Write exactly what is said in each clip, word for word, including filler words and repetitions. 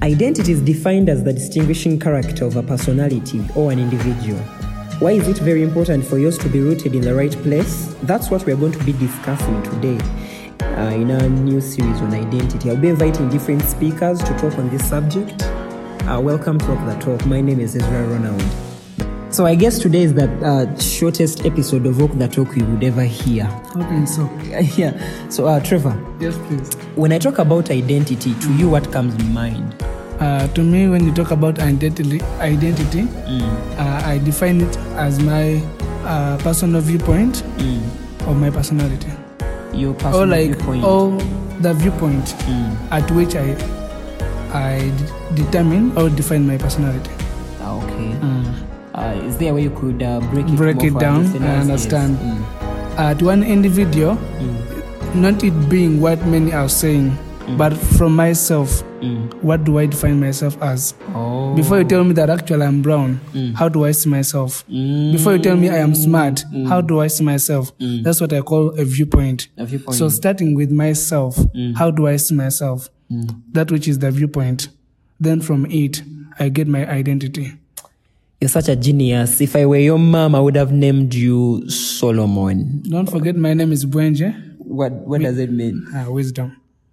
Identity is defined as the distinguishing character of a personality or an individual. Why is it very important for yours to be rooted in the right place? That's what we're going to be discussing today uh, in our new series on identity. I'll be inviting different speakers to talk on this subject. Uh, welcome to Walk the Talk. My name is Ezra Ronald. So I guess today is the uh, shortest episode of Walk the Talk you would ever hear. Okay, so. Yeah. So uh, Trevor. Yes, please. When I talk about identity, to you, what comes in mind? Uh, to me, when you talk about identity, identity, mm. uh, I define it as my uh, personal viewpoint mm. of my personality. Your personal or like, viewpoint. Or the viewpoint mm. at which I I d- determine or define my personality. Okay. Mm. Uh, is there a way you could uh, break it, break it down? I understand. Yes. Mm. Uh, to one individual, mm. not it being what many are saying, mm. but from myself, mm. what do I define myself as? Oh. Before you tell me that actually I'm brown, mm. how do I see myself? Mm. Before you tell me I am smart, mm. how do I see myself? Mm. That's what I call a viewpoint. A viewpoint. So starting with myself, mm. how do I see myself? Mm. That which is the viewpoint. Then from it, I get my identity. You're such a genius. If I were your mom, I would have named you Solomon. Don't forget my name is Bwenje. What What does it mean? Ah, wisdom.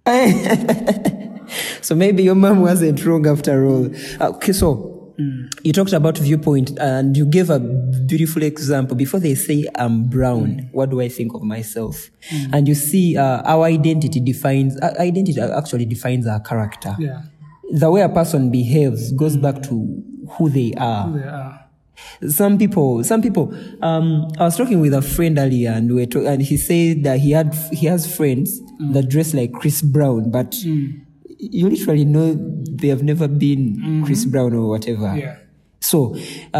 So maybe your mom wasn't wrong after all. Okay, so mm. you talked about viewpoint and you gave a beautiful example. Before they say I'm brown, mm. what do I think of myself? Mm. And you see, uh, our identity defines, uh, identity actually defines our character. Yeah. The way a person behaves goes mm. back to who they are. Who they are. Some people, some people, um, I was talking with a friend earlier and we talk, and he said that he had, he has friends mm. that dress like Chris Brown, but mm. you literally know they have never been mm-hmm. Chris Brown or whatever. Yeah. So,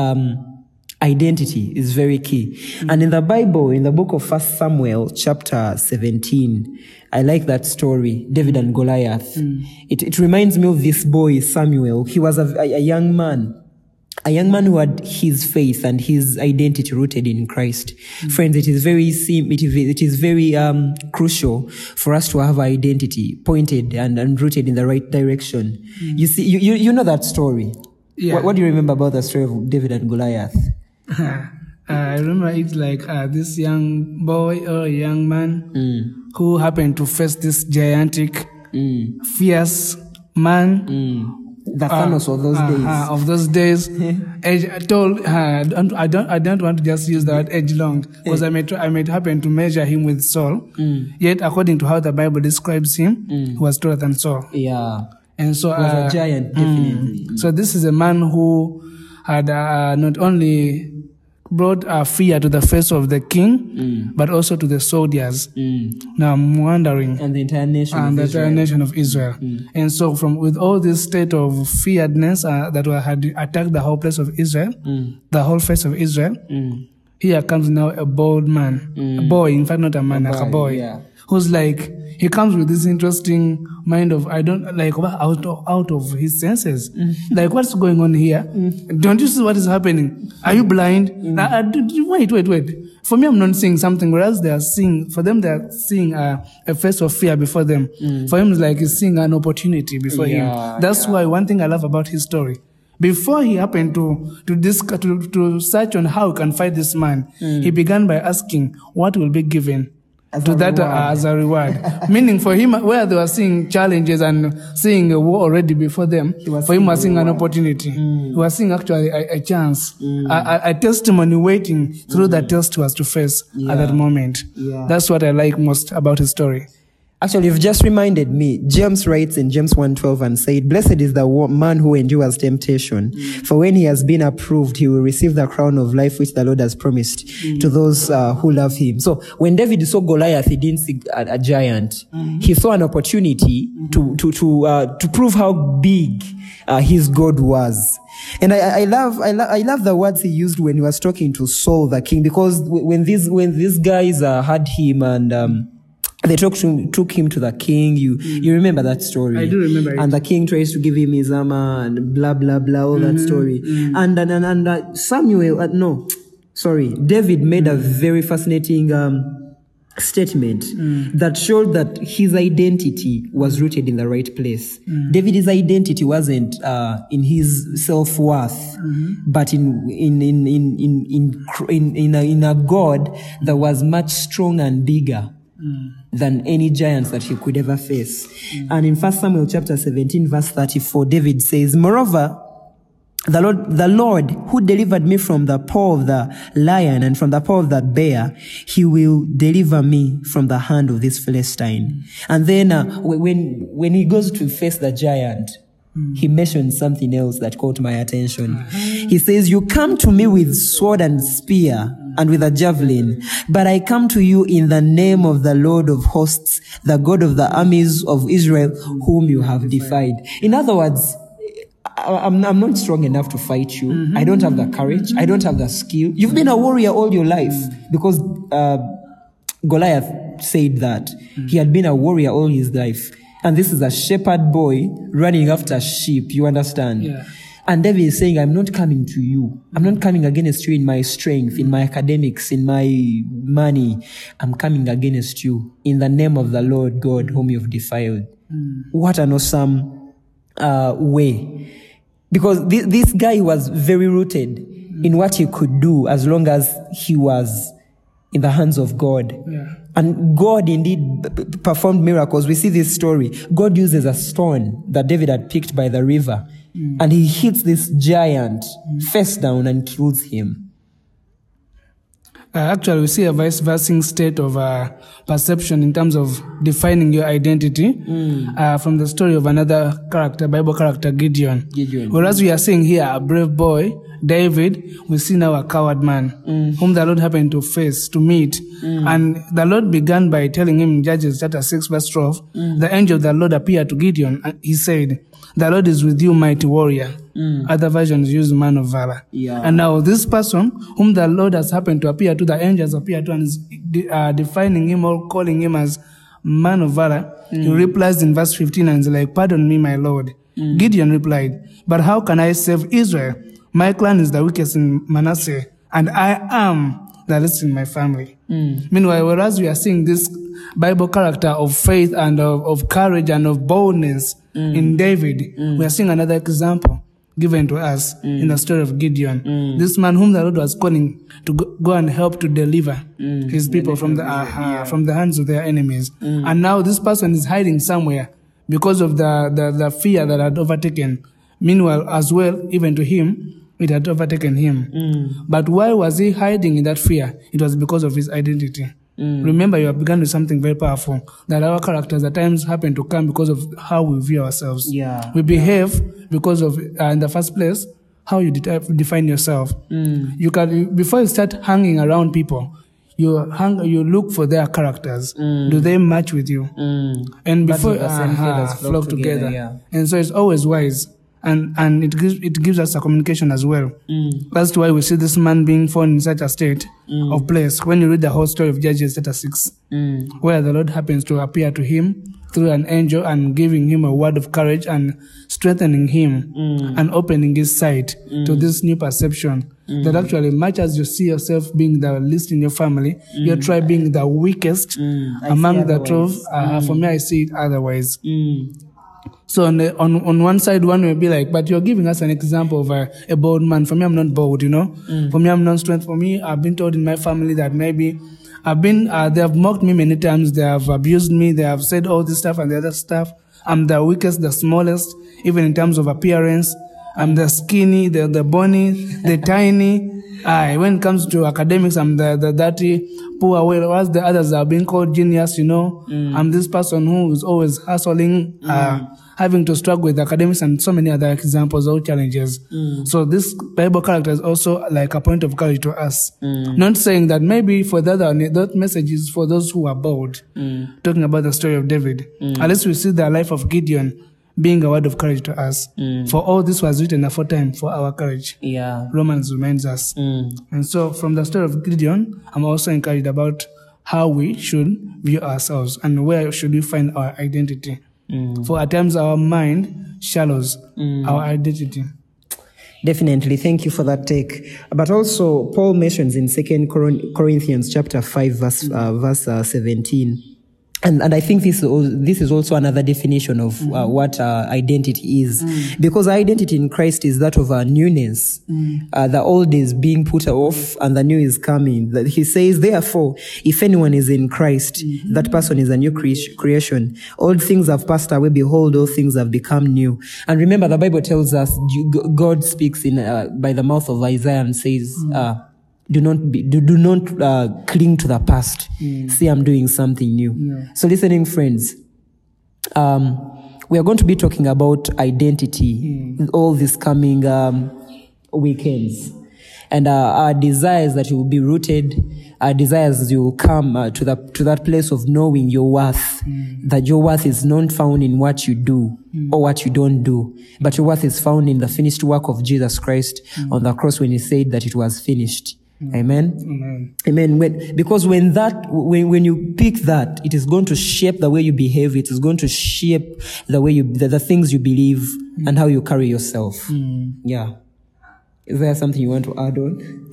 um, identity is very key. Mm. And in the Bible, in the book of First Samuel, chapter seventeen, I like that story, David and Goliath. Mm. It, it reminds me of this boy, Samuel. He was a, a, a young man, a young man who had his faith and his identity rooted in Christ. Mm. Friends, it is very sim- it is, it is very um, crucial for us to have our identity pointed and, and rooted in the right direction. Mm. You see, you, you, you know that story. Yeah. What, what do you remember about the story of David and Goliath? Uh, I remember it's like uh, this young boy or a young man mm. who happened to face this gigantic, mm. fierce man. Mm. The Thanos uh, of those uh, days. Uh, of those days, age, I told uh, I don't, I don't, I don't want to just use the word edge long because I may, I may happen to measure him with Saul. Mm. Yet, according to how the Bible describes him, mm. he was taller than Saul. Yeah, and so he was uh, a giant, definitely. Mm. So this is a man who had uh, not only brought uh, fear to the face of the king, mm. but also to the soldiers. Mm. Now I'm wondering, and the entire nation, and of the Israel. entire nation of Israel. Mm. And so, from with all this state of fearedness uh, that had attacked the whole place of Israel, mm. the whole face of Israel, mm. here comes now a bold man, mm. a boy. In fact, not a man, a like boy, a boy, yeah. who's like he comes with this interesting mind of I don't like out of out of his senses. Mm. Like what's going on here? Mm. Don't you see what is happening? Are you blind? Mm. Uh, uh, wait, wait, wait. For me, I'm not seeing something, whereas they are seeing. For them, they are seeing uh, a face of fear before them. Mm. For him, it's like he's seeing an opportunity before yeah, him. That's yeah. why one thing I love about his story. Before he happened to to, disc- to to search on how he can fight this man, mm. he began by asking what will be given. As to that uh, as a reward. Meaning for him, where they were seeing challenges and seeing a war already before them, for him was seeing an opportunity. Mm. He was seeing actually a, a chance, mm. a, a, a testimony waiting through mm. the test he was to face yeah. at that moment. Yeah. That's what I like most about his story. Actually, you've just reminded me. James writes in James one twelve and said, "Blessed is the man who endures temptation, mm. for when he has been approved, he will receive the crown of life which the Lord has promised mm. to those uh, who love him." So when David saw Goliath, he didn't see a, a giant. Mm-hmm. He saw an opportunity mm-hmm. to to to uh, to prove how big uh, his God was. And I, I love I, lo- I love the words he used when he was talking to Saul the king, because when these when these guys uh, had him and um, they took him, took him to the king. You mm. you remember that story? I do remember it. And the king tries to give him his armor and blah, blah, blah, all mm-hmm. that story. Mm. And, and, and, and uh, Samuel, uh, no, sorry, David made mm. a very fascinating um, statement that showed that his identity was rooted in the right place. Mm. David's identity wasn't uh, in his self-worth, mm-hmm. but in in in in in in in, in, a, in a God that was much stronger and bigger mm. than any giants that he could ever face. Mm. And in First Samuel chapter seventeen, verse thirty-four, David says, "Moreover, The Lord, the Lord who delivered me from the paw of the lion and from the paw of the bear, he will deliver me from the hand of this Philistine." And then uh, when when he goes to face the giant, mm. he mentions something else that caught my attention. Mm-hmm. He says, "You come to me with sword and spear and with a javelin, but I come to you in the name of the Lord of hosts, the God of the armies of Israel, whom you have defied." In other words, I'm, I'm not strong enough to fight you. Mm-hmm. I don't have the courage. I don't have the skill. You've been a warrior all your life, because uh, Goliath said that mm-hmm. he had been a warrior all his life. And this is a shepherd boy running after sheep. You understand? Yeah. And David is saying, I'm not coming to you. I'm not coming against you in my strength, in my academics, in my money. I'm coming against you in the name of the Lord God whom you've defiled. Mm. What an awesome uh, way. Because this, this guy was very rooted mm. in what he could do as long as he was in the hands of God. Yeah. And God indeed b- b- performed miracles. We see this story. God uses a stone that David had picked by the river, mm. and he hits this giant mm. face down and kills him. Uh, actually, we see a vice versa state of uh, perception in terms of defining your identity mm. uh, from the story of another character, Bible character, Gideon. Gideon. Whereas we are seeing here a brave boy, David, we see now a coward man, mm. whom the Lord happened to face, to meet. Mm. And the Lord began by telling him in Judges chapter six, verse twelve, mm. the angel of the Lord appeared to Gideon, and he said, "The Lord is with you, mighty warrior." Mm. Other versions use man of valor. Yeah. And now this person whom the Lord has happened to appear to, the angels appear to, and is de- uh, defining him or calling him as man of valor, mm. he replies in verse fifteen and is like, "Pardon me, my Lord." Mm. Gideon replied, "But how can I save Israel? My clan is the weakest in Manasseh, and I am the least in my family." Mm. Meanwhile, whereas we are seeing this Bible character of faith and of, of courage and of boldness mm. in David, mm. we are seeing another example given to us mm. in the story of Gideon. Mm. This man whom the Lord was calling to go, go and help to deliver mm. his people from the uh, yeah. from the hands of their enemies. Mm. And now this person is hiding somewhere because of the, the, the fear that had overtaken. Meanwhile, as well, even to him, it had overtaken him. Mm. But why was he hiding in that fear? It was because of his identity. Mm. Remember, you have begun with something very powerful, that our characters at times happen to come because of how we view ourselves. Yeah. We behave because of, uh, in the first place, how you de- define yourself. Mm. You can, before you start hanging around people, you hang, you look for their characters. Mm. Do they match with you? Mm. And before the same uh, flock, flock together. together. Yeah. And so it's always wise. And and it gives it gives us a communication as well. Mm. That's why we see this man being found in such a state mm. of place. When you read the whole story of Judges chapter six, mm. where the Lord happens to appear to him through an angel and giving him a word of courage and strengthening him mm. and opening his sight mm. to this new perception mm. that actually, much as you see yourself being the least in your family, mm. you try being the weakest mm. among the twelve. Uh, mm. For me, I see it otherwise. Mm. So on, the, on on one side, one will be like, but you're giving us an example of a, a bold man. For me, I'm not bold, you know. Mm. For me, I'm not strength. For me, I've been told in my family that maybe I've been, uh, they have mocked me many times. They have abused me. They have said all this stuff and the other stuff. I'm the weakest, the smallest, even in terms of appearance. I'm the skinny, the, the bony, the tiny. Uh, when it comes to academics, I'm the, the dirty, poor, whereas the others are being called genius, you know. Mm. I'm this person who is always hustling, mm. uh, having to struggle with academics and so many other examples or challenges. Mm. So this Bible character is also like a point of courage to us. Mm. Not saying that maybe for the other, that message is for those who are bold. Mm. Talking about the story of David. Mm. At least we see the life of Gideon being a word of courage to us. Mm. For all this was written aforetime for our courage. Yeah. Romans reminds us. Mm. And so from the story of Gideon, I'm also encouraged about how we should view ourselves and where should we find our identity. Mm. For at times our mind shallows mm. our identity. Definitely. Thank you for that take. But also, Paul mentions in Second Corinthians chapter five, verse, uh, verse uh, seventeen. And, and I think this, this is also another definition of mm. uh, what uh, identity is. Mm. Because identity in Christ is that of a newness. Mm. Uh, the old is being put off and the new is coming. That he says, therefore, if anyone is in Christ, mm-hmm. that person is a new cre- creation. Old things have passed away. Behold, all things have become new. And remember, the Bible tells us, God speaks in uh, by the mouth of Isaiah and says, mm. uh, Do not be, do, do not uh, cling to the past. Mm. See, I'm doing something new. Yeah. So listening friends, um, we are going to be talking about identity mm. all these coming um, weekends. And uh, our desires that you will be rooted, our desires you will come uh, to the to that place of knowing your worth, mm. that your worth is not found in what you do mm. or what you don't do, but your worth is found in the finished work of Jesus Christ mm. on the cross when he said that it was finished. Amen. Amen. Amen. When, because when that, when, when you pick that, it is going to shape the way you behave. It is going to shape the way you, the, the things you believe mm. and how you carry yourself. Mm. Yeah. Is there something you want to add on?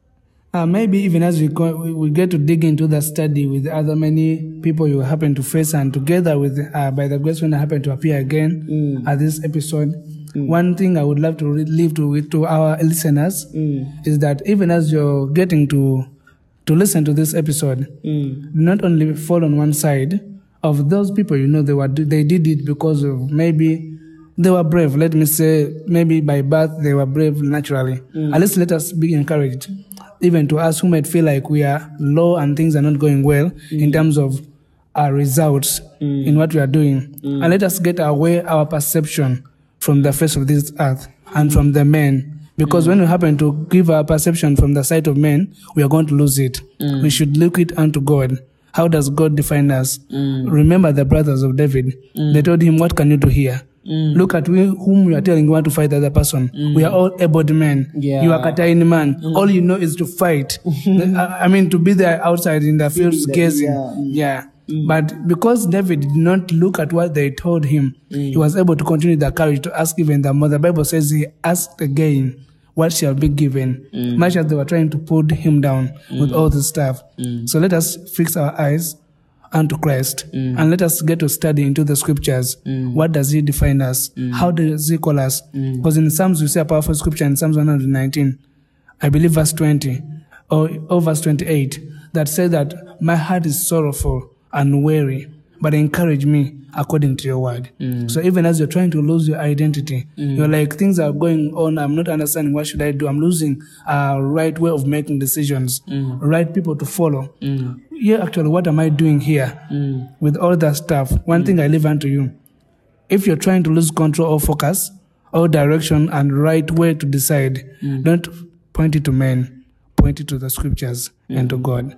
Uh, maybe even as we go, we, we get to dig into the study with other many people you happen to face, and together with, uh, by the grace when I happen to appear again mm. at this episode, Mm. one thing I would love to leave to to our listeners mm. is that even as you're getting to to listen to this episode, mm. not only fall on one side of those people, you know, they were they did it because of maybe they were brave. Let me say, maybe by birth they were brave naturally. Mm. At least let us be encouraged, even to us who might feel like we are low and things are not going well mm. in terms of our results mm. in what we are doing, mm. and let us get away our perception from the face of this earth and from the men. Because mm. when we happen to give our perception from the sight of men, we are going to lose it. Mm. We should look it unto God. How does God define us? Mm. Remember the brothers of David. Mm. They told him, what can you do here? Mm. Look at we, whom you are telling you want to fight the other person. Mm. We are all able men. Yeah. You are Kataini man. Mm. All you know is to fight. I, I mean, to be there outside in the fields gazing. Yeah. yeah. Mm. But because David did not look at what they told him, mm. he was able to continue the courage to ask even the mother. The Bible says he asked again, what shall be given? Mm. Much as they were trying to put him down mm. with all this stuff. Mm. So let us fix our eyes unto Christ mm. and let us get to study into the scriptures. Mm. What does he define us? Mm. How does he call us? Mm. Because in Psalms we see a powerful scripture in Psalms one nineteen, I believe verse twenty or, or verse twenty-eight, that says that my heart is sorrowful and weary, but encourage me according to your word. Mm. So even as you're trying to lose your identity, mm. you're like, things are going on, I'm not understanding what should I do. I'm losing a right way of making decisions, mm. right people to follow. Mm. Yeah, actually, what am I doing here mm. with all that stuff? One mm. thing I leave unto you. If you're trying to lose control or focus or direction and right way to decide, mm. don't point it to men, point it to the scriptures mm. and to God.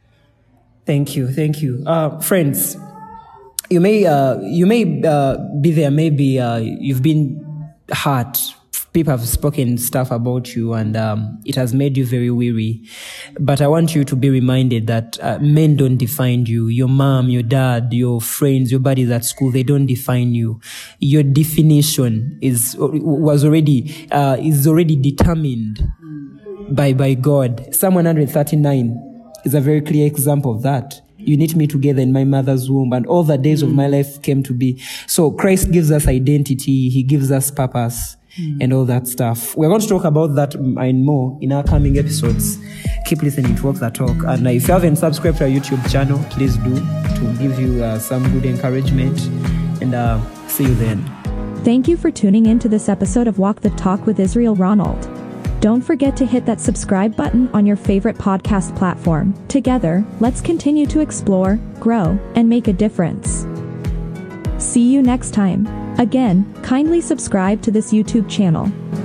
Thank you, thank you, uh, friends. You may, uh, you may uh, be there. Maybe uh, you've been hurt. People have spoken stuff about you, and um, it has made you very weary. But I want you to be reminded that uh, men don't define you. Your mom, your dad, your friends, your buddies at school, they don't define you. Your definition is was already uh, is already determined by by God. Psalm one thirty-nine. is a very clear example of that. You knit me together in my mother's womb, and all the days mm. of my life came to be. So Christ gives us identity. He gives us purpose mm. and all that stuff. We're going to talk about that and more in our coming episodes. Keep listening to Walk the Talk. And if you haven't subscribed to our YouTube channel, please do, to give you uh, some good encouragement. And uh, see you then. Thank you for tuning in to this episode of Walk the Talk with Israel Ronald. Don't forget to hit that subscribe button on your favorite podcast platform. Together, let's continue to explore, grow, and make a difference. See you next time. Again, kindly subscribe to this YouTube channel.